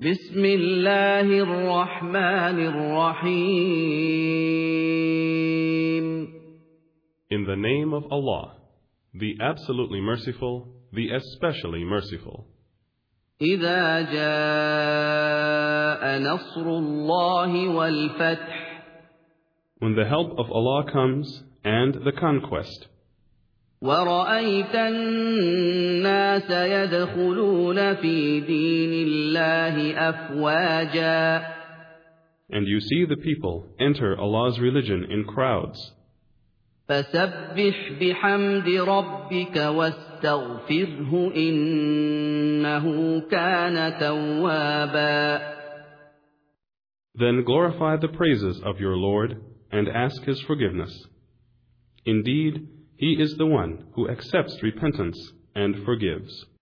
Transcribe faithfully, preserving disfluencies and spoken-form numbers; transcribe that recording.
بسم الله الرحمن الرحيم. In the name of Allah, the absolutely merciful, the especially merciful. إذا جاء نصر الله والفتح. When the help of Allah comes and the conquest. ورأيت الناس يدخلون في دين الله أفواجا. And you see the people enter Allah's religion in crowds. فسبح بحمد ربك واستغفره إنه كان توابا. Then glorify the praises of your Lord and ask His forgiveness. Indeed, He is the one who accepts repentance and forgives.